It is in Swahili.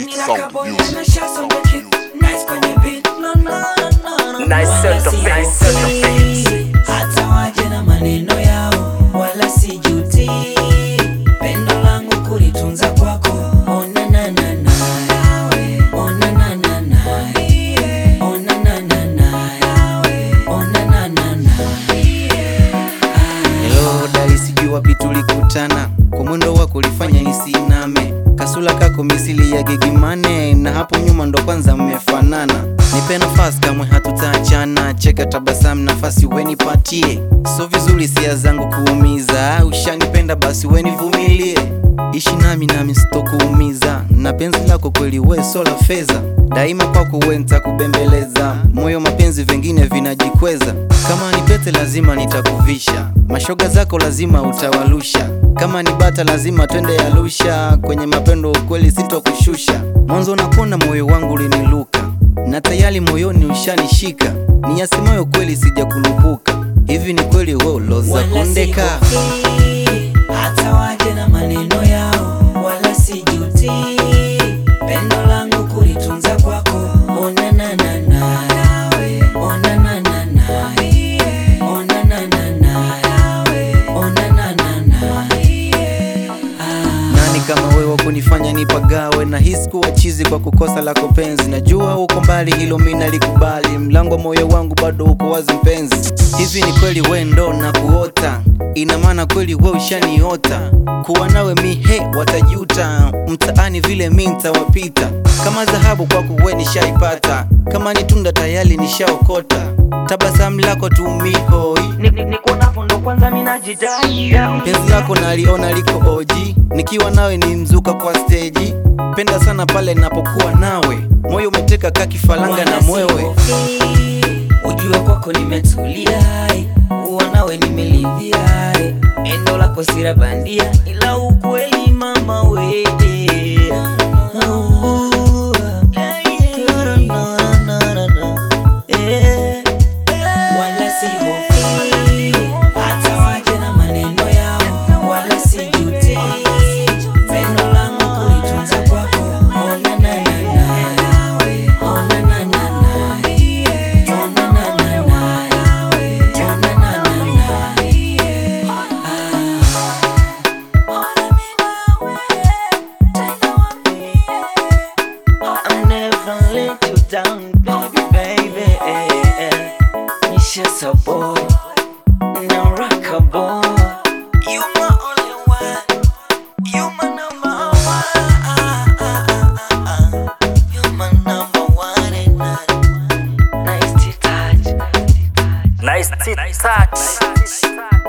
Hata waje na maneno yao wala sijuti, pendo langu kulitunza kwako. Ona na na na, ona na na na, ona na na na, ona na na na. Hello dali, sijui wapi tulikutana, kwa mwendo wako ulifanya nisiname, kasula kako misili ya Gigimane, na hapo nyuma ndo kwanza mmefanana. Nipe nafasi kamwe hatutaachana, cheka tabasamu nafasi wenipatie, so vizuri sia zangu kuumiza, ushanipenda basi wenivumilie, ishi nami sitokuumiza, na penzi lako kweli we sola feza, daima kwako we nitakubembeleza, moyo mapenzi vingine vinajikweza, kama ni pete lazima nitakuvisha, mashoga zako lazima utawalusha, kama ni bata lazima twende Arusha, kwenye mapendo kweli sitokushusha, mwanzo nakona moyo wangu uliniluka, na tayari moyoni ushanishika, ni yasi moyo kweli sija kulupuka, hivi ni kweli wewe uloza kundeka. Hata waje na maneno yao wala sijuti, pendo langu kulitunza kwako. Ona na na na, ona na na na, ona na na na, ona na na na. Nani kama wewe kunifanya nipagawe, na hisi kuwa chizi kwa kukosa lako penzi, najua uko mbali hilo mimi nalikubali, mlango moyo wangu bado uko wazi mpenzi, hivi ni kweli wewe ndo na kuota, ina maana kweli wewe ushaniota, kuwa nawe watajuta, mtaani vile mimi nitawapita, kama dhahabu kwako wewe nishaipata, kama ni tunda tayari nishaokota, tabasamu lako tu mihoi, niko napo ndo kwanza mimi najidai, penzi lako naliona liko oji, nikiwa nawe ni mzuka kwa stage, penda sana pale napokuwa nawe, moyo umeteka kakifalanga na mwewe, ujue kwako nimetulia, uwa nawe nimelidhia, endo lako sira bandia, ila ukweli mama we. Wala sihofi, hata waje na maneno yao wala sijuti, pendo langu kulitunza kwako. Ona na na na, ona na na na, ona na na na, ona na na na. I'll never let you down, baby. Nisha sabo, now rock a ball. You my only one, you my number one. You my number one and none. Nice to touch, Nice to touch.